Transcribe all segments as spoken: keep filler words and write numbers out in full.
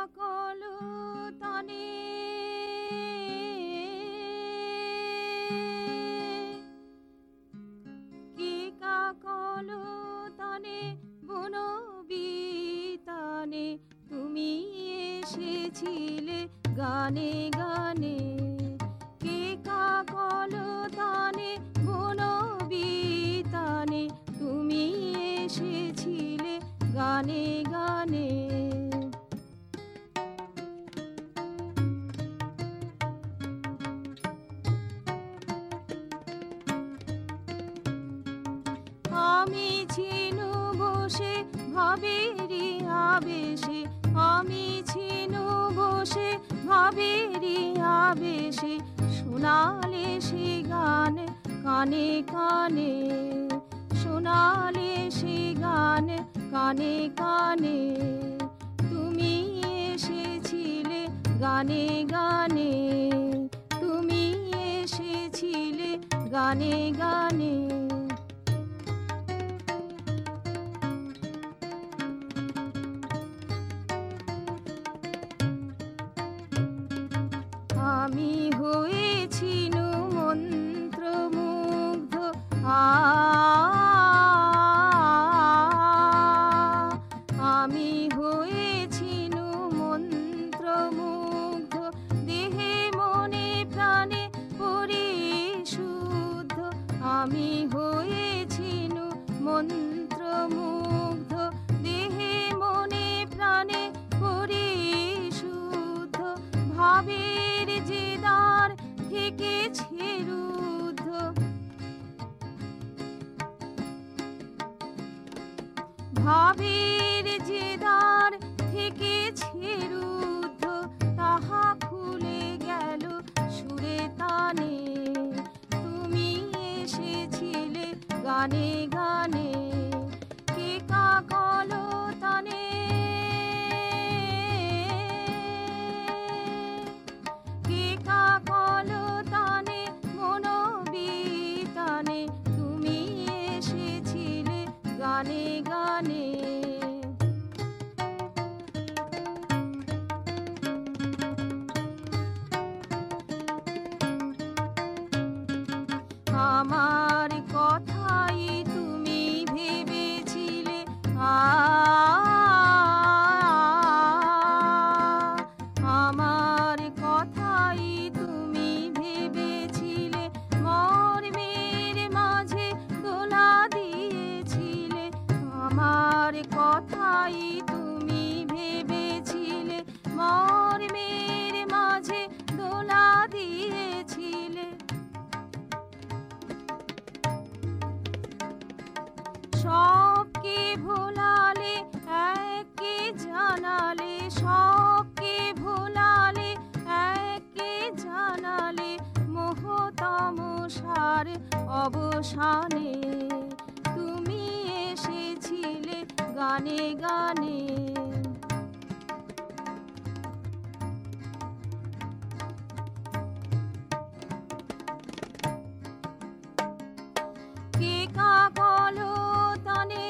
কলতানে কে কা কলতানে বনবিতানে তুমি এসেছিলে গানে গানে কে কা কলতানে বনবিতানে তুমি এসেছিলে গানে গানে আমি ছিনু বসে ভাবেরি আবেশে আমি ছিনু বসে ভাবেরি আবেশে শোনালে সে গান কানে কানে শোনালে সে গান কানে কানে তুমি এসেছিলে গানে গানে তুমি এসেছিলে গানে গানে আমি হয়েছিনু মন্ত্রমুগ্ধ আ আমি হয়েছিনু মন্ত্রমুগ্ধ দেহে মনে প্রাণে পরিশুদ্ধ আমি হয়েছিনু মন্ত্রমুগ্ধ দেহে মনে প্রাণে পরিশুদ্ধ ভাবের যে দ্বার থেকেছে রুদ্ধ ভাবের যে দ্বার থেকেছে রুদ্ধ তাহা খুলে গেল সুরে তানে তুমি এসেছিলে গানে গানে কে কা কলতানে কে কা কলতানে মনোবিতানে তুমি এসেছিলে গানে গানে আমার কথাই তুমি ভেবেছিলে আ আমার কথাই তুমি ভেবেছিলে মর্মের মাঝে দোলা দিয়েছিলে আমার কথাই তুমি ভেবেছিলে মর্মের মাঝে দোলা দিয়েছিলে সবকে ভোলালে একে জানালে সবকে ভোলালে একে জানালে মোহতামশার অবসানে তুমি এসেছিলে গানে গানে কে কা কলতানে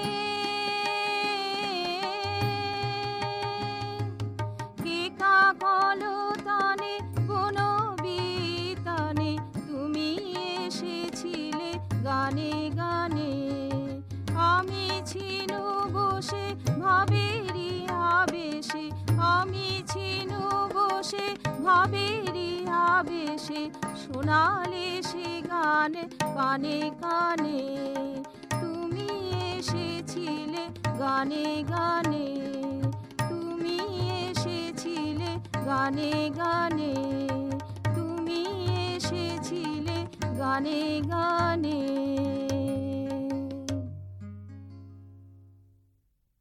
কে কা কলতানে বনবিতানে তুমি এসেছিলে গানে গানে আমি ছিনু বসে ভাবেরি আবেশে আমি ছিনু বসে ভাবেরি আবেশে শোনালে সে গান কানে কানে তুমি এসেছিলে গানে গানে তুমি এসেছিলে গানে গানে তুমি এসেছিলে গানে গানে